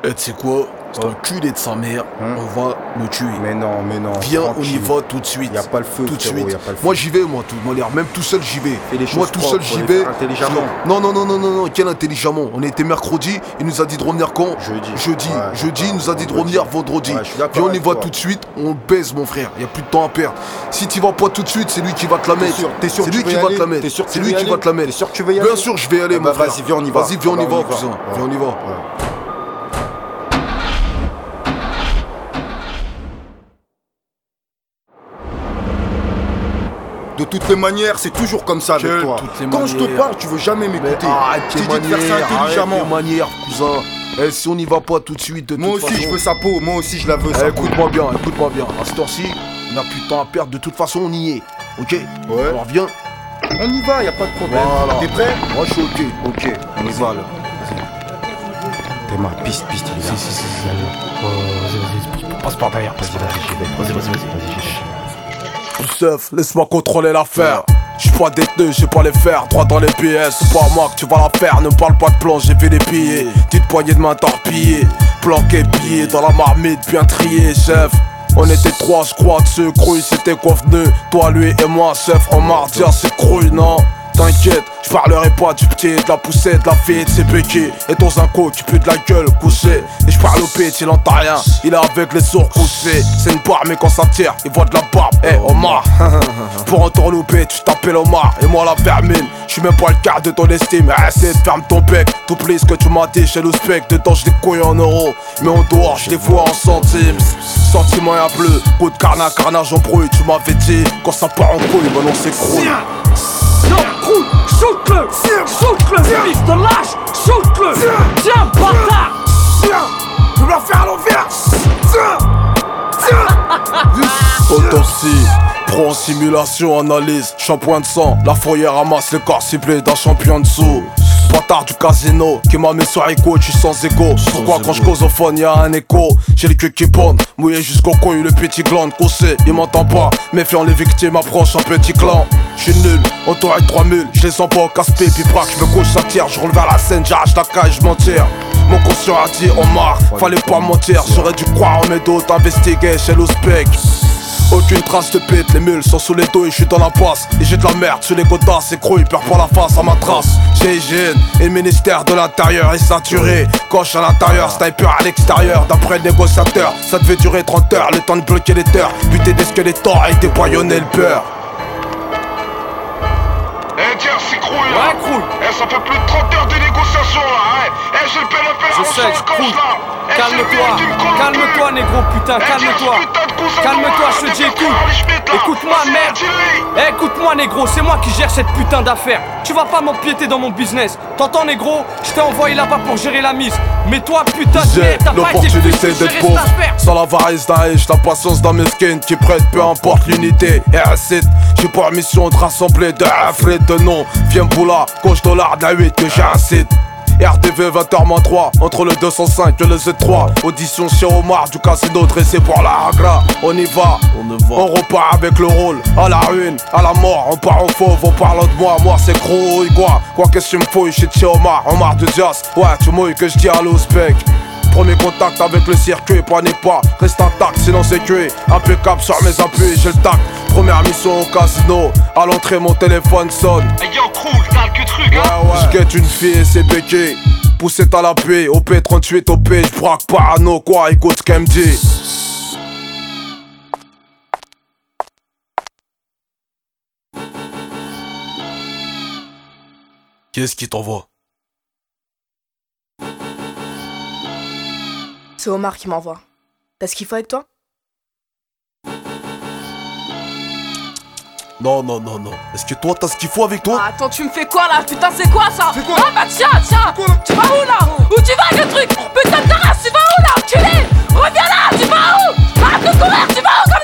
Eh, tu sais quoi? C'est un culé de sa mère, on va me tuer. Mais non. Viens, on tranquille. y va tout de suite. Y a pas le feu, tout de frérot, suite. y a pas le feu. Moi j'y vais, moi, même tout seul j'y vais. Fais les choses Moi tout seul propres, j'y faut les vais. faire intelligemment. Non, quel intelligemment? On était mercredi, il nous a dit de revenir quand? Jeudi. Jeudi, il nous a dit de revenir vendredi. Ouais, je suis d'accord Viens, on y avec va toi. tout de suite, on baise mon frère, y a plus de temps à perdre. Si tu vas pas tout de suite, c'est lui qui va te la mettre. T'es sûr C'est que lui tu qui veux y va aller? te la mettre. T'es sûr que C'est tu lui veux y qui va aller? te la mettre. T'es sûr que tu veux y aller? Bien sûr, je vais y aller, mon frère. Vas-y, viens, on y va. Vas-y, viens, on y va, va. cousin. Viens, on y va. De toutes les manières, c'est toujours comme ça avec toi. Quand je te parle, tu veux jamais m'écouter. Arrête Je t'ai dit de faire ça intelligemment. Arrête tes manières, cousin. Eh, si on n'y va pas tout de suite, de toute Moi façon... aussi, je veux sa peau. Moi aussi, je la veux, sa peau. Écoute-moi bien. À cette heure-ci, on n'a plus de temps à perdre. De toute façon, on y est. Ok? Ouais. Alors viens. On y va, y a pas de problème. Voilà. T'es prêt? Moi, je suis ok. Ok, on y va, là. T'es ma piste, il est là. Si, vas-y, passe par derrière, vas-y. Youssef, laisse-moi contrôler l'affaire. J'suis pas détenu, j'ai pas les fers, droit dans les pièces. C'est pas à moi que tu vas la faire, ne me parle pas de plan, j'ai vu les piller. Petite poignée de main torpillée, planqué, pillé dans la marmite, bien trié, chef. On était trois, je crois, de ce crouille, c'était convenu. Toi, lui et moi, chef, en mardi, c'est crouille, non? T'inquiète, je parlerai pas du petit, de la poussette, de la fille, de ses béquilles. Et ton zinco qui pue de la gueule, couché. Et je parle au pitch, il entend rien, il est avec les sourds couchés. C'est une barre, mais quand ça tire, il voit de la barbe. Eh, Omar, pour entourlouper, tu t'appelles Omar. Et moi, la vermine, je suis même pas le quart de ton estime. Essaye de ferme ton bec, t'oublies ce que tu m'as dit chez l'Ouzbek. Dedans, je les couilles en euros, mais en dehors, je les vois en centimes. Sentiment y'a bleu, coup de carnage en brouille. Tu m'avais dit, quand ça part en couille, ben on s'écroule. Non, roule, shoot-le, fils de lâche, shoot-le. Tiens, bâtard. Tu me la faire à l'envers. Autopsie, pro en simulation, analyse, shampoing de sang. La fourrière ramasse le corps ciblé d'un champion dessous. Bâtard du casino qui m'a mis sur écho, je suis sans égo. Pourquoi quand je cause au phone y'a un écho? J'ai le cul qui bonne, mouillé jusqu'au couille, le petit glande coussé, il m'entend pas. Méfiant les victimes, approche un petit clan. J'suis nul, entouré de 3000, je les sens pas au casse-pied, puis braque, j'me couche, ça tire, je roule vers la scène, j'arrache la caille, je m'en tire. Mon conscient a dit Omar, fallait pas mentir, j'aurais dû croire en mes dos, t'investiguer chez l'Ouzbek. Aucune trace de pète, les mules sont sous les dos et je suis dans la passe. Et j'ai de la merde sur les godasses, c'est crouille, perd pour la face à ma trace. J'ai hygiène et le ministère de l'intérieur est saturé. Coche à l'intérieur, sniper à l'extérieur. D'après le négociateur, ça devait durer 30 heures, le temps de bloquer les terres, buter des squelettors et déboyonner le beurre. Eh tiens, c'est Crouille là. Ouais, Crouille. Eh, ça fait plus de 30 heures de négociation là, hein. Eh, j'ai le PNP Je sais, Crouille. Calme-toi, négro, putain, calme-toi. Calme-toi, je te dis, écoute-moi, merde. Écoute-moi, négro, c'est moi qui gère cette putain d'affaire. Tu vas pas m'empiéter dans mon business. T'entends, négro? Je t'ai envoyé là-bas pour gérer la mise. Mais toi, putain de merde, t'as pas été l'opportunité d'être pauvre, sans l'avarice d'un riche, la patience d'un mesquin qui prête, peu importe l'unité. Et incite, j'ai pour mission de rassembler de frais de nom. Viens boula, coche dollar de la 8 que j'incite. RDV 20h-3, entre le 205 et le Z3. Audition chez Omar du casino dressé pour la Agra. On y va, on repart avec le rôle. À la ruine, à la mort, on part en fauve, en parlant de moi c'est Crouille quoi. Quoi qu'est-ce que tu me fouilles, je suis chez Omar de Dias. Ouais, tu mouilles que je dis à l'Ouzbek. Premier contact avec le circuit, panique pas, reste intact sinon c'est cuit. Impeccable sur mes appuis, j'ai le tact. Première mission au casino, à l'entrée mon téléphone sonne. Eh yo, Crouille, t'as que truc, hein. Ouais. Je guette une fille et c'est béqué. Poussette à l'appui, OP38, OP, j'braque parano quoi, écoute ce qu'elle me dit. Qu'est-ce qui t'envoie? C'est Omar qui m'envoie. T'as ce qu'il faut avec toi? Non. Est-ce que toi t'as ce qu'il faut avec toi? Ah, attends, tu me fais quoi là? Putain, c'est quoi ça? C'est quoi? Ah bah tiens, tu vas où là? Où tu vas le truc? Putain de ta race, tu vas où là, enculé? Reviens là, tu vas où? Arrête de courir, tu vas où?